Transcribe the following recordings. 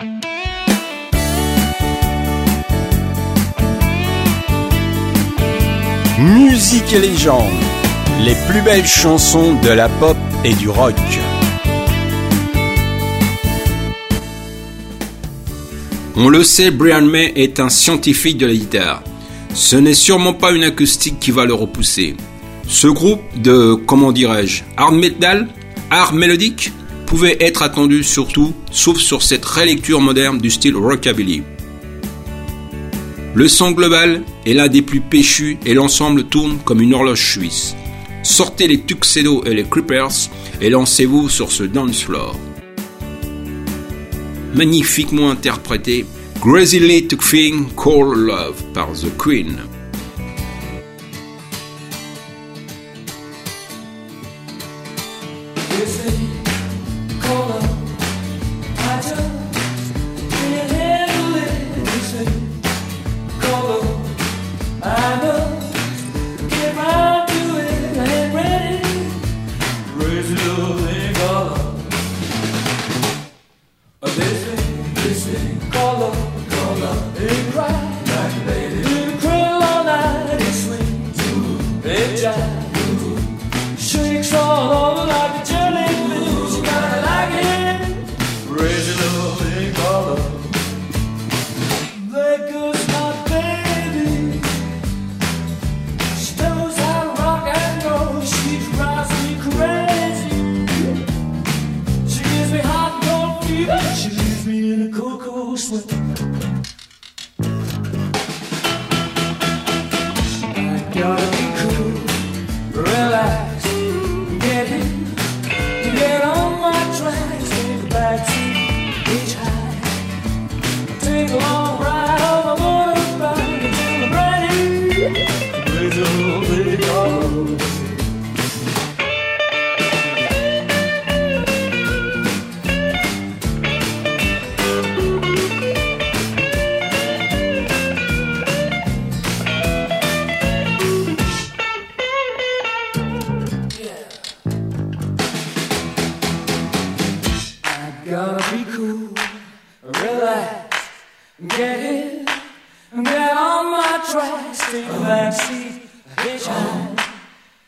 Musique et légende, les plus belles chansons de la pop et du rock. On le sait, Brian May est un scientifique de la guitare. Ce n'est sûrement pas une acoustique qui va le repousser. Ce groupe de, hard metal, art mélodique, pouvait être attendu surtout, sauf sur cette relecture moderne du style rockabilly. Le son global est l'un des plus péchus et l'ensemble tourne comme une horloge suisse. Sortez les Tuxedo et les Creepers et lancez-vous sur ce dance floor. Magnifiquement interprété, Crazily to Thing Called Love par The Queen.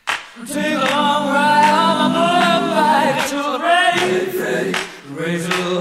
Raise